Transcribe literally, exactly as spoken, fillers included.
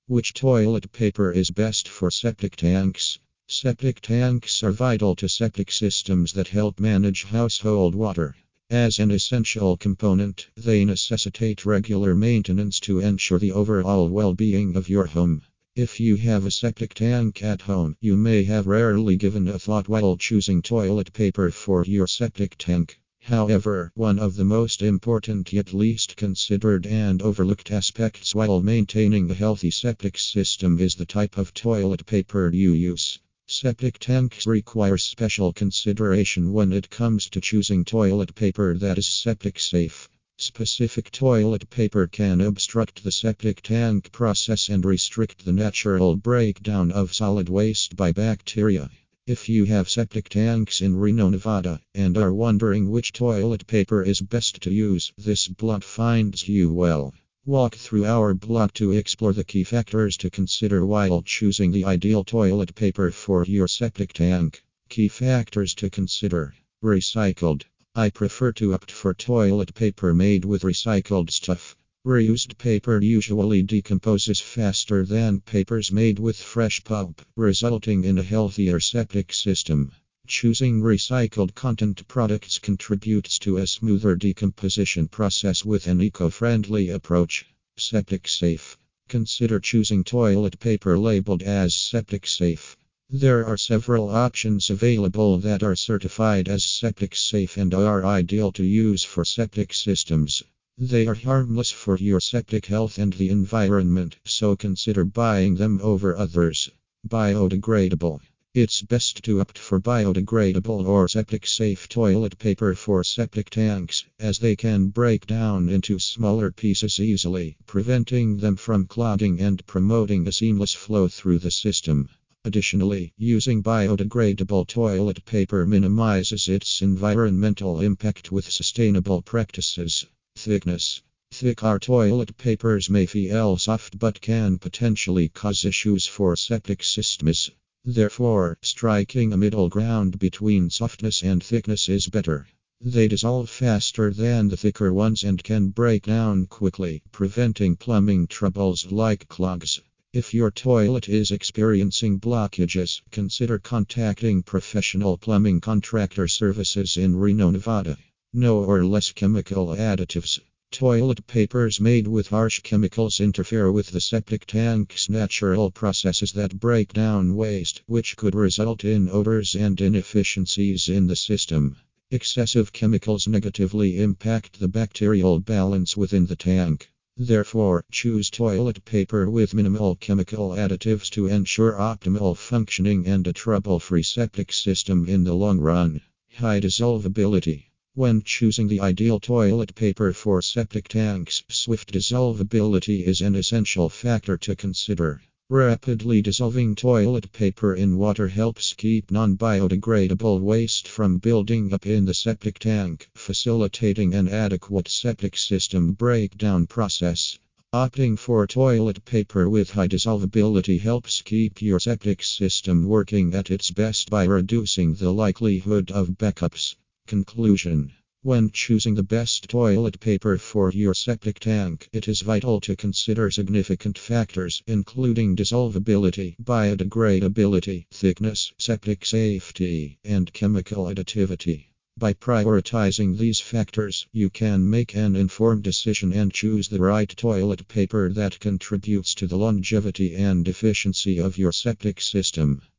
Which toilet paper is best for septic tanks? Septic tanks are vital to septic systems that help manage household water. As an essential component, they necessitate regular maintenance to ensure the overall well being of your home. If you have a septic tank at home, you may have rarely given a thought while choosing toilet paper for your septic tank. However, one of the most important yet least considered and overlooked aspects while maintaining a healthy septic system is the type of toilet paper you use. Septic tanks require special consideration when it comes to choosing toilet paper that is septic safe. Specific toilet paper can obstruct the septic tank process and restrict the natural breakdown of solid waste by bacteria. If you have septic tanks in Reno, Nevada, and are wondering which toilet paper is best to use, this blog finds you well. Walk through our blog to explore the key factors to consider while choosing the ideal toilet paper for your septic tank. Key factors to consider. Recycled. I prefer to opt for toilet paper made with recycled stuff. Reused paper usually decomposes faster than papers made with fresh pulp, resulting in a healthier septic system. Choosing recycled content products contributes to a smoother decomposition process with an eco-friendly approach. Septic safe. Consider choosing toilet paper labeled as septic safe. There are several options available that are certified as septic safe and are ideal to use for septic systems. They are harmless for your septic health and the environment, so consider buying them over others. Biodegradable. It's best to opt for biodegradable or septic safe toilet paper for septic tanks, as they can break down into smaller pieces easily, preventing them from clogging and promoting a seamless flow through the system. Additionally, using biodegradable toilet paper minimizes its environmental impact with sustainable practices. Thickness. Thicker toilet papers may feel soft but can potentially cause issues for septic systems. Therefore, striking a middle ground between softness and thickness is better. They dissolve faster than the thicker ones and can break down quickly, preventing plumbing troubles like clogs. If your toilet is experiencing blockages, consider contacting professional plumbing contractor services in Reno, Nevada. No or less chemical additives. Toilet papers made with harsh chemicals interfere with the septic tank's natural processes that break down waste, which could result in odors and inefficiencies in the system. Excessive chemicals negatively impact the bacterial balance within the tank. Therefore, choose toilet paper with minimal chemical additives to ensure optimal functioning and a trouble-free septic system in the long run. High dissolvability. When choosing the ideal toilet paper for septic tanks, swift dissolvability is an essential factor to consider. Rapidly dissolving toilet paper in water helps keep non-biodegradable waste from building up in the septic tank, facilitating an adequate septic system breakdown process. Opting for toilet paper with high dissolvability helps keep your septic system working at its best by reducing the likelihood of backups. Conclusion. When choosing the best toilet paper for your septic tank, it is vital to consider significant factors, including dissolvability, biodegradability, thickness, septic safety, and chemical additivity. By prioritizing these factors, you can make an informed decision and choose the right toilet paper that contributes to the longevity and efficiency of your septic system.